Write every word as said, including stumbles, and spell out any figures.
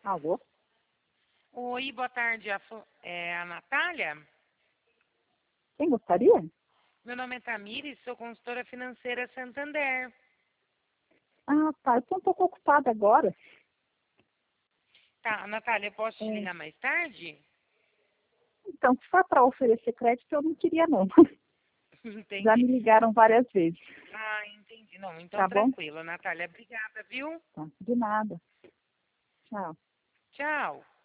Alô? Oi, boa tarde. A Fo- É a Natália? Quem gostaria? Meu nome é Tamires, sou consultora financeira Santander. Ah, tá. Eu estou um pouco ocupada agora. Tá, Natália, eu posso te É, ligar mais tarde? então, se for para oferecer crédito, eu não queria, não. Já Entendi. me ligaram várias vezes. Ah, entendi. Não, então Tá bom? tranquilo, Natália. Obrigada, viu? Tá, de nada. Tchau. Tchau.